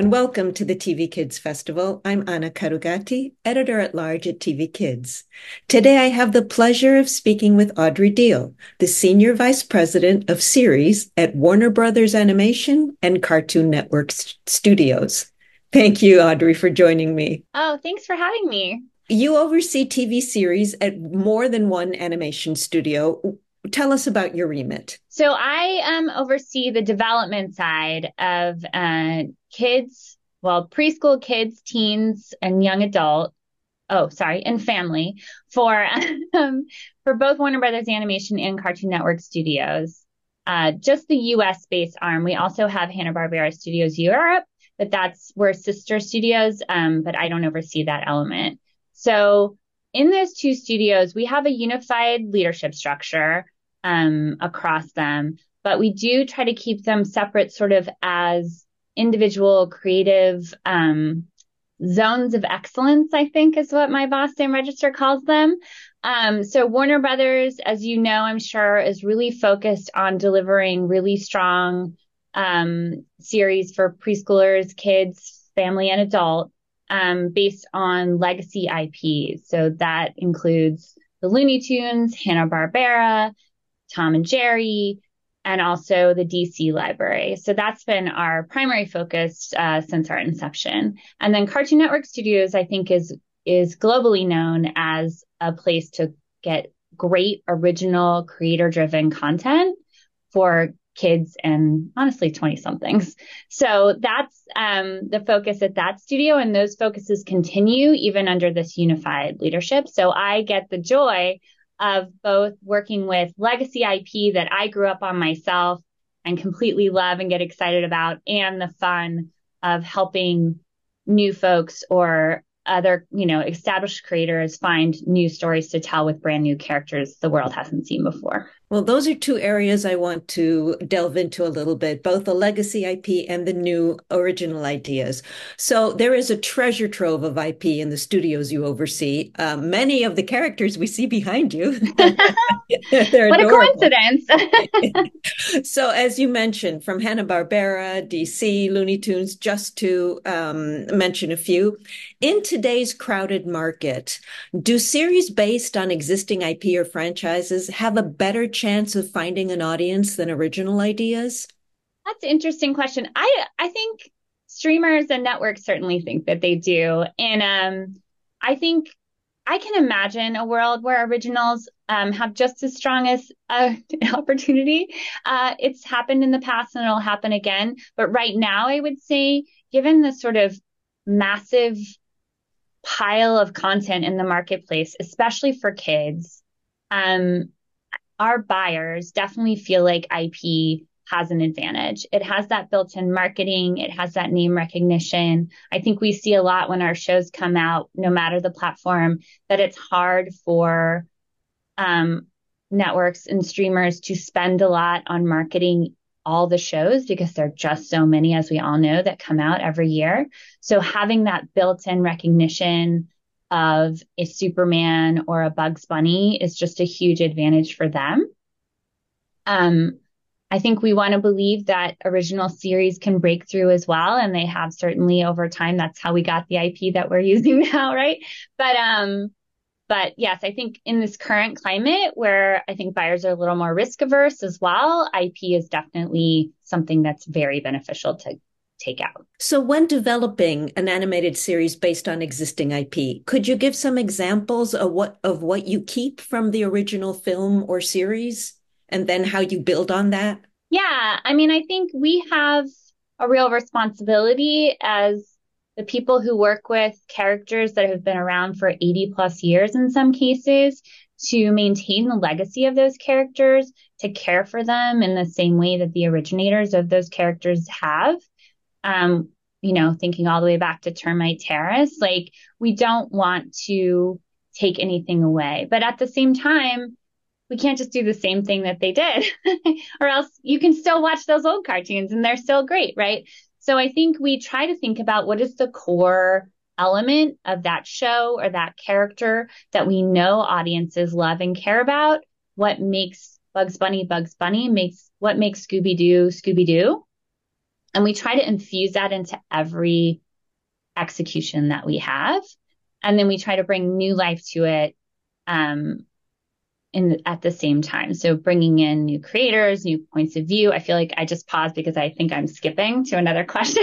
and welcome to the TV Kids Festival. I'm Anna Karugati, editor-at-large at TV Kids. Today I have the pleasure of speaking with Audrey Deal, the Senior Vice President of Series at Warner Brothers Animation and Cartoon Network Studios. Thank you, Audrey, for joining me. Oh, thanks for having me. You oversee TV series at more than one animation studio. Tell us about your remit. So I oversee the development side of preschool kids, teens, and young adult. Oh, sorry, and family for for both Warner Brothers Animation and Cartoon Network Studios. Just the U.S. based arm. We also have Hanna-Barbera Studios Europe, but we're sister studios. But I don't oversee that element. So in those two studios, we have a unified leadership structure across them, but we do try to keep them separate sort of as individual creative zones of excellence, I think is what my boss, Sam Register, calls them. So Warner Brothers, as you know, I'm sure, is really focused on delivering really strong series for preschoolers, kids, family, and adult based on legacy IPs. So that includes the Looney Tunes, Hanna-Barbera, Tom and Jerry, and also the DC library. So that's been our primary focus since our inception. And then Cartoon Network Studios, I think, is globally known as a place to get great original creator-driven content for kids and honestly 20-somethings. So that's the focus at that studio, and those focuses continue even under this unified leadership. So I get the joy of both working with legacy IP that I grew up on myself and completely love and get excited about, and the fun of helping new folks or other, established creators find new stories to tell with brand new characters the world hasn't seen before. Well, those are two areas I want to delve into a little bit, both the legacy IP and the new original ideas. So there is a treasure trove of IP in the studios you oversee. Many of the characters we see behind you, they're what adorable. A coincidence. So as you mentioned, from Hanna-Barbera, DC, Looney Tunes, just to mention a few, in today's crowded market, do series based on existing IP or franchises have a better chance of finding an audience than original ideas? That's an interesting question. I think streamers and networks certainly think that they do. And I think I can imagine a world where originals have just as strong as opportunity. It's happened in the past and it'll happen again. But right now, I would say, given the sort of massive pile of content in the marketplace, especially for kids, our buyers definitely feel like IP has an advantage. It has that built-in marketing. It has that name recognition. I think we see a lot when our shows come out, no matter the platform, that it's hard for networks and streamers to spend a lot on marketing all the shows because there are just so many, as we all know, that come out every year. So having that built-in recognition of a Superman or a Bugs Bunny is just a huge advantage for them. I think we want to believe that original series can break through as well, and they have certainly over time. That's how we got the IP that we're using now, right? But yes, I think in this current climate where I think buyers are a little more risk averse as well, IP is definitely something that's very beneficial to take out. So when developing an animated series based on existing IP, could you give some examples of what you keep from the original film or series and then how you build on that? Yeah, I mean, I think we have a real responsibility as the people who work with characters that have been around for 80 plus years in some cases to maintain the legacy of those characters, to care for them in the same way that the originators of those characters have. Thinking all the way back to Termite Terrace, like we don't want to take anything away. But at the same time, we can't just do the same thing that they did, or else you can still watch those old cartoons and they're still great, right? So I think we try to think about what is the core element of that show or that character that we know audiences love and care about. What makes Bugs Bunny Bugs Bunny, what makes Scooby-Doo Scooby-Doo. And we try to infuse that into every execution that we have. And then we try to bring new life to it at the same time. So bringing in new creators, new points of view. I feel like I just paused because I think I'm skipping to another question.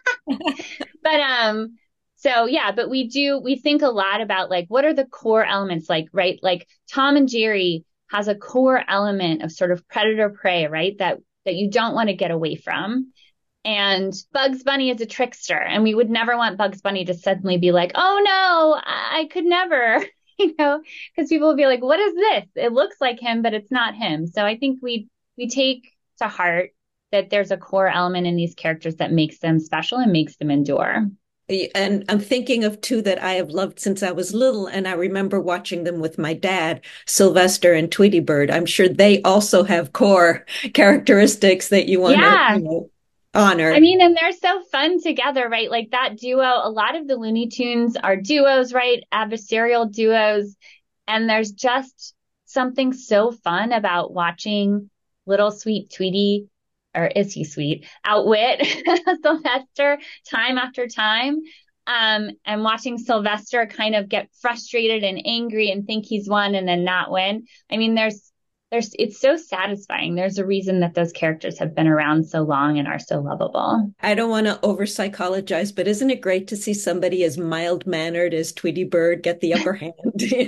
But so yeah, but we think a lot about like what are the core elements, like, right? Like Tom and Jerry has a core element of sort of predator prey, right? That you don't want to get away from. And Bugs Bunny is a trickster, and we would never want Bugs Bunny to suddenly be like, oh no, I could never, because people will be like, what is this? It looks like him, but it's not him. So I think we take to heart that there's a core element in these characters that makes them special and makes them endure. And I'm thinking of two that I have loved since I was little, and I remember watching them with my dad, Sylvester and Tweety Bird. I'm sure they also have core characteristics that you want to, Yeah. I honor. mean, and they're so fun together, right? Like that duo, a lot of the Looney Tunes are duos, right? Adversarial duos. And there's just something so fun about watching little sweet Tweety, or is he sweet, outwit Sylvester time after time. And watching Sylvester kind of get frustrated and angry and think he's won and then not win. I mean, it's so satisfying. There's a reason that those characters have been around so long and are so lovable. I don't want to over psychologize, but isn't it great to see somebody as mild mannered as Tweety Bird get the upper hand?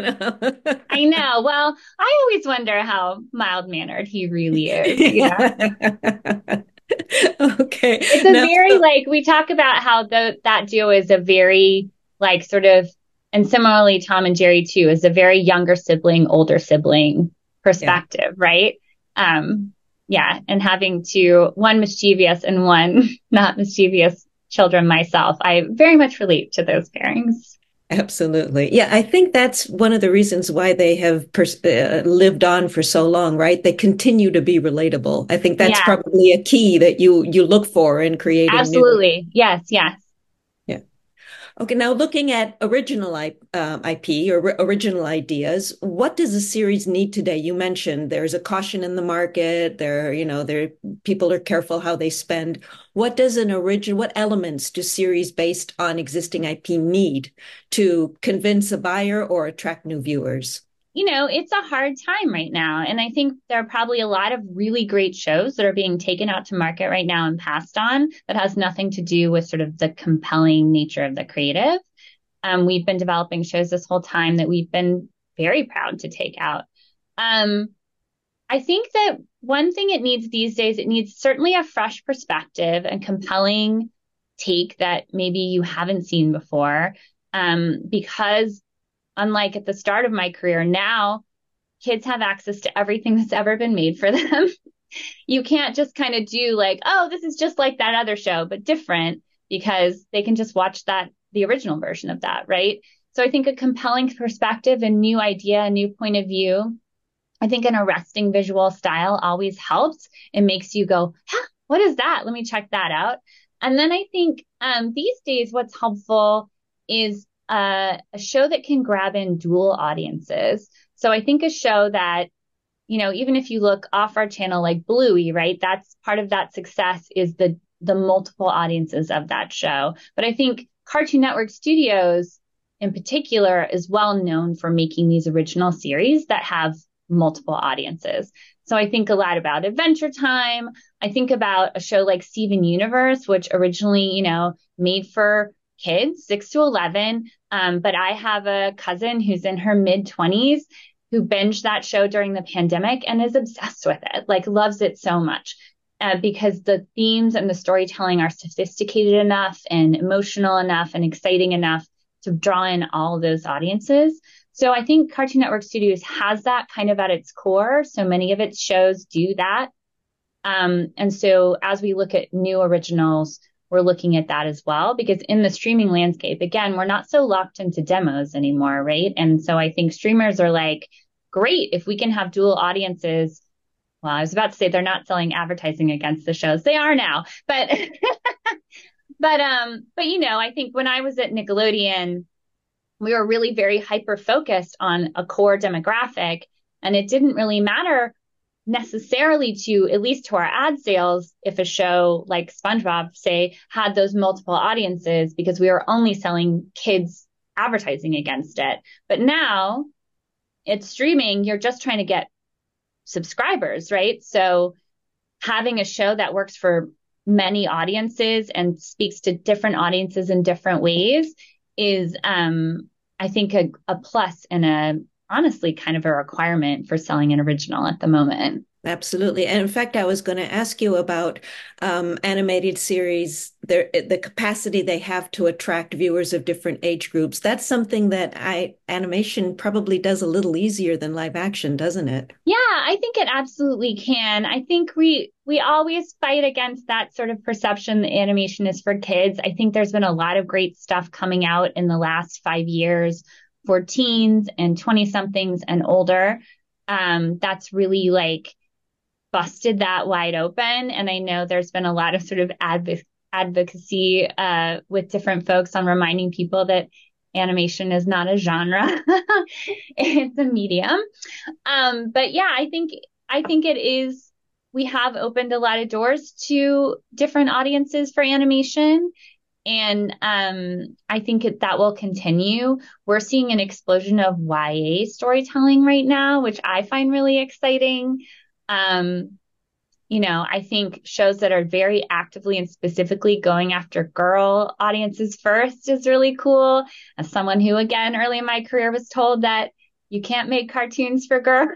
I know. Well, I always wonder how mild mannered he really is. Yeah. Okay. It's a Now, very so, like we talk about how that duo is a very like sort of, and similarly Tom and Jerry too is a very younger sibling, older sibling yeah. perspective, right? Yeah, and having one mischievous and one not mischievous children myself, I very much relate to those pairings. Absolutely. Yeah, I think that's one of the reasons why they have lived on for so long, right? They continue to be relatable. I think that's Yeah, probably a key that you look for in creating new. absolutely. Yes, yes. Yeah. Okay, now looking at original IP or original ideas, what does a series need today? You mentioned there's a caution in the market. People are careful how they spend. What elements do series based on existing IP need to convince a buyer or attract new viewers? It's a hard time right now. And I think there are probably a lot of really great shows that are being taken out to market right now and passed on that has nothing to do with sort of the compelling nature of the creative. We've been developing shows this whole time that we've been very proud to take out. Um, I think that one thing it needs these days, it needs certainly a fresh perspective and compelling take that maybe you haven't seen before. Because unlike at the start of my career, now kids have access to everything that's ever been made for them. You can't just kind of do like, oh, this is just like that other show, but different because they can just watch the original version of that, right? So I think a compelling perspective, a new idea, a new point of view. I think an arresting visual style always helps. It makes you go, huh, what is that? Let me check that out. And then I think these days, what's helpful is a show that can grab in dual audiences. So I think a show that, even if you look off our channel like Bluey, right? That's part of that success is the multiple audiences of that show. But I think Cartoon Network Studios in particular is well known for making these original series that have multiple audiences. So I think a lot about Adventure Time. I think about a show like Steven Universe, which originally, made for kids, 6 to 11. But I have a cousin who's in her mid 20s who binged that show during the pandemic and is obsessed with it, like loves it so much. Because the themes and the storytelling are sophisticated enough and emotional enough and exciting enough to draw in all those audiences. So I think Cartoon Network Studios has that kind of at its core. So many of its shows do that. And so as we look at new originals, we're looking at that as well, because in the streaming landscape, again, we're not so locked into demos anymore, right? And so I think streamers are like, great, if we can have dual audiences. Well, I was about to say they're not selling advertising against the shows. They are now. But I think when I was at Nickelodeon, we were really very hyper focused on a core demographic, and it didn't really matter necessarily to, at least to our ad sales, if a show like SpongeBob, say, had those multiple audiences, because we were only selling kids advertising against it. But now it's streaming, you're just trying to get subscribers, right? So having a show that works for many audiences and speaks to different audiences in different ways is, I think, a plus and honestly kind of a requirement for selling an original at the moment. Absolutely. And in fact, I was going to ask you about animated series, the capacity they have to attract viewers of different age groups. That's something that animation probably does a little easier than live action, doesn't it? Yeah, I think it absolutely can. I think we always fight against that sort of perception that animation is for kids. I think there's been a lot of great stuff coming out in the last 5 years for teens and 20 somethings and older. That's really like busted that wide open. And I know there's been a lot of sort of advocacy with different folks on reminding people that animation is not a genre. It's a medium. But yeah, I think it is, we have opened a lot of doors to different audiences for animation. And I think that will continue. We're seeing an explosion of YA storytelling right now, which I find really exciting. I think shows that are very actively and specifically going after girl audiences first is really cool. As someone who, again, early in my career was told that you can't make cartoons for girls.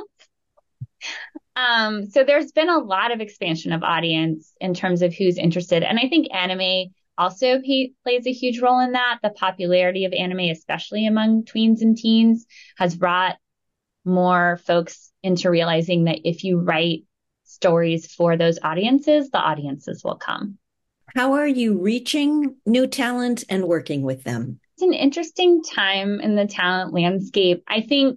So there's been a lot of expansion of audience in terms of who's interested. And I think anime also plays a huge role in that. The popularity of anime, especially among tweens and teens, has brought more folks into realizing that if you write stories for those audiences, the audiences will come. How are you reaching new talent and working with them? It's an interesting time in the talent landscape. I think,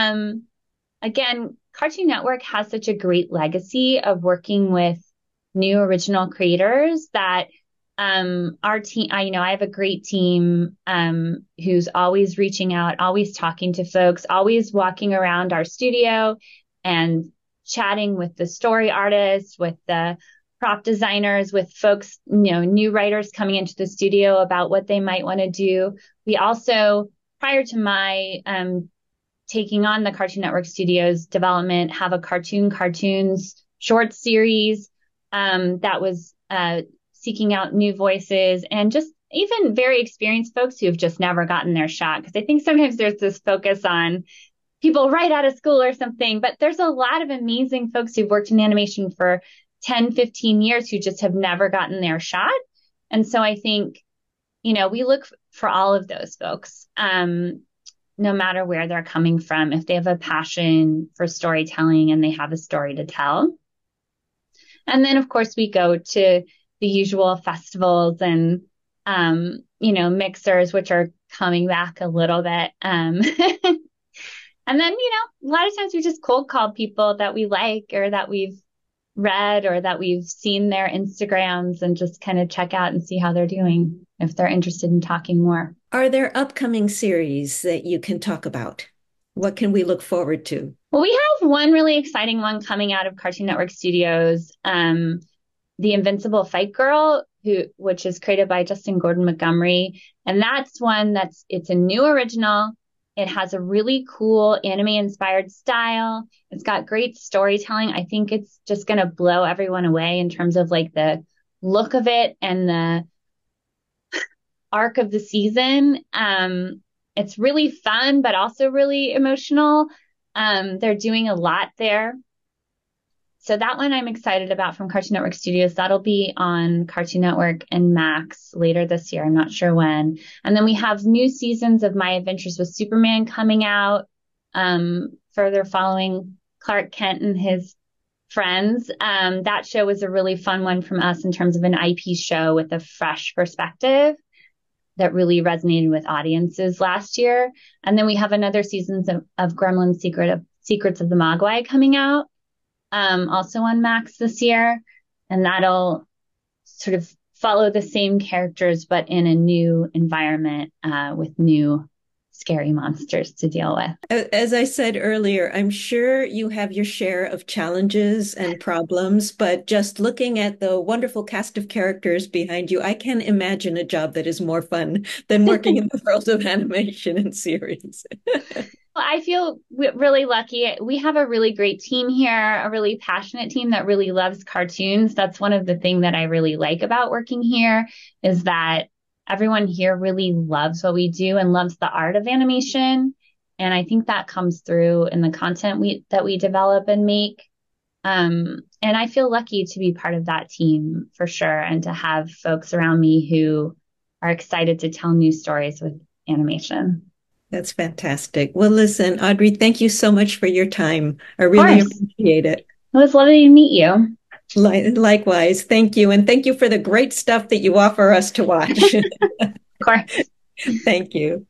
again, Cartoon Network has such a great legacy of working with new original creators that our team, I have a great team who's always reaching out, always talking to folks, always walking around our studio and chatting with the story artists, with the prop designers, with folks, new writers coming into the studio about what they might want to do. We also, prior to my taking on the Cartoon Network Studios development, have a cartoons short series that was seeking out new voices and just even very experienced folks who have just never gotten their shot. Because I think sometimes there's this focus on people right out of school or something, but there's a lot of amazing folks who've worked in animation for 10, 15 years who just have never gotten their shot. And so I think, we look for all of those folks, no matter where they're coming from, if they have a passion for storytelling and they have a story to tell. And then, of course, we go to the usual festivals and, mixers, which are coming back a little bit. And then, a lot of times we just cold call people that we like or that we've read or that we've seen their Instagrams and just kind of check out and see how they're doing if they're interested in talking more. Are there upcoming series that you can talk about? What can we look forward to? Well, we have one really exciting one coming out of Cartoon Network Studios, The Invincible Fight Girl, which is created by Justin Gordon Montgomery. And that's one it's a new original. It has a really cool anime-inspired style. It's got great storytelling. I think it's just going to blow everyone away in terms of like the look of it and the arc of the season. It's really fun, but also really emotional. They're doing a lot there. So that one I'm excited about from Cartoon Network Studios. That'll be on Cartoon Network and Max later this year. I'm not sure when. And then we have new seasons of My Adventures with Superman coming out, further following Clark Kent and his friends. That show was a really fun one from us in terms of an IP show with a fresh perspective that really resonated with audiences last year. And then we have another seasons of Gremlin Secrets of the Mogwai coming out. Also on Max this year, and that'll sort of follow the same characters, but in a new environment, with new scary monsters to deal with. As I said earlier, I'm sure you have your share of challenges and problems, but just looking at the wonderful cast of characters behind you, I can imagine a job that is more fun than working in the world of animation and series. Well, I feel really lucky. We have a really great team here, a really passionate team that really loves cartoons. That's one of the things that I really like about working here is that everyone here really loves what we do and loves the art of animation. And I think that comes through in the content that we develop and make. And I feel lucky to be part of that team for sure, and to have folks around me who are excited to tell new stories with animation. That's fantastic. Well, listen, Audrey, thank you so much for your time. I Of really course, appreciate it. it was lovely to meet you. Likewise, thank you. And thank you for the great stuff that you offer us to watch. Of course. Thank you.